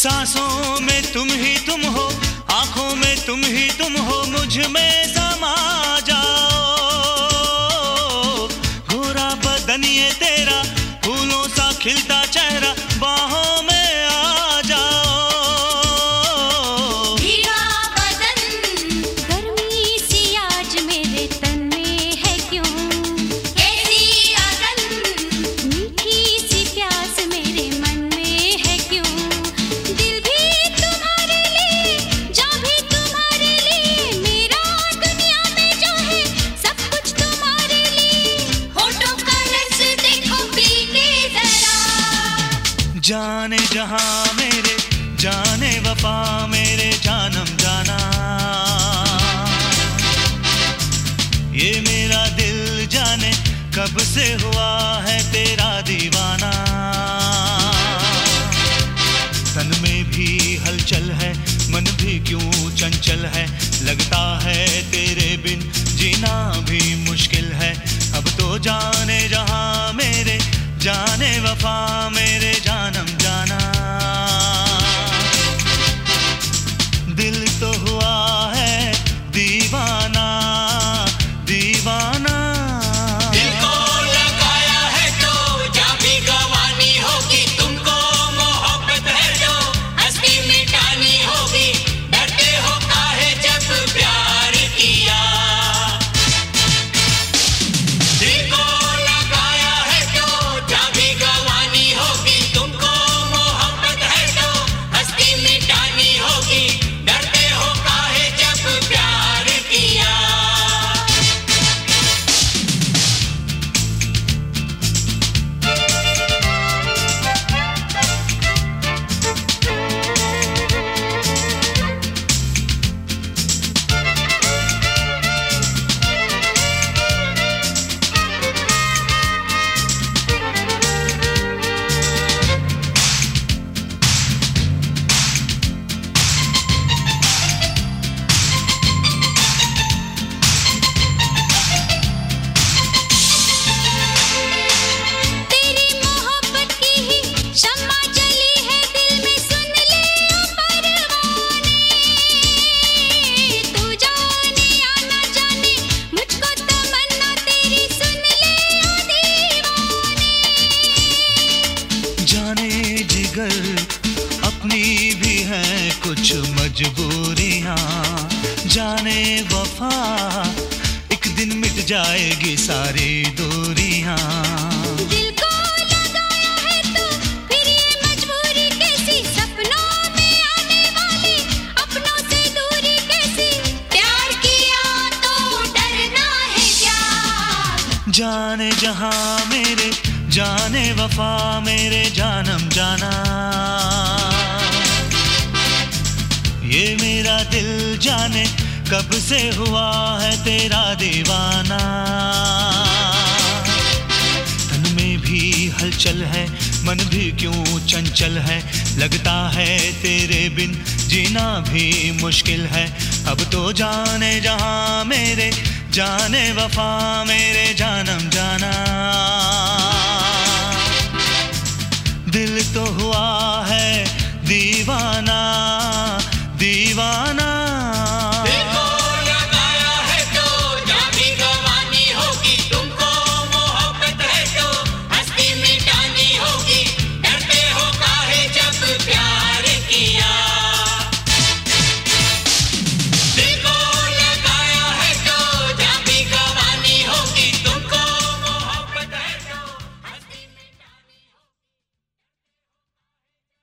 सांसों में तुम ही तुम हो, आंखों में तुम ही तुम हो, मुझ में समा जाओ। गोरा बदन ये तेरा, फूलों सा खिलता चेहरा, बाहों में आ जाओ। भीगा बदन गर्मी सी आज मेरे तन में है क्यों, कैसी अगन मीठी सी प्यास मेरे मन में है क्यों। दिल भी तुम्हारे लिए, जान भी तुम्हारे लिए, मेरा दुनिया में जो है सब कुछ तुम्हारे लिए। होठों का रस देखो पी के जरा, जाने जहां मेरे, जाने वफा मेरे जानम जाना। ये मेरा दिल जाने कब से हुआ है तेरा दीवाना। तन में भी हलचल है, मन भी क्यों चंचल है, लगता है तेरे बिन जीना भी मुश्किल है। अब तो जाने जहां मेरे, जाने वफा मेरे जानम जाना। दिल तो हुआ है दीवाना, दीवाना। दिल को लगाया है तो जा भी गवानी होगी, तुमको मोहब्बत है जो हस्ती मिटानी होगी। डरते हो काहे जब प्यार किया, दिल को लगाया है तो जा भी गवानी होगी, तुमको मोहब्बत है तो हस्ती मिटानी होगी। डरते हो काहे जब प्यार किया। तेरी मोहब्बत की ही शम्मा जली है दिल में, सुन ले ओ परवाने। तू जाने या ना जाने, मुझको तमन्ना तेरी सुन ले ओ दीवाने। जाने जिगर अपनी भी है कुछ मजबूरियां, जाने वफा एक दिन मिट जाएगी सारी दूरियां। दिल को लगाया है तो फिर ये मजबूरी कैसी, सपनों में आने वाली अपनों से दूरी कैसी। प्यार किया तो डरना है क्या, जाने जहां मेरे, जाने वफा मेरे जानम जाना। ये मेरा दिल जाने कब से हुआ है तेरा दीवाना। तन में भी हलचल है, मन भी क्यों चंचल है, लगता है तेरे बिन जीना भी मुश्किल है। अब तो जाने जहां मेरे, जाने वफा मेरे जानम जाना। दिल तो हुआ है दीवाना, दीवाना।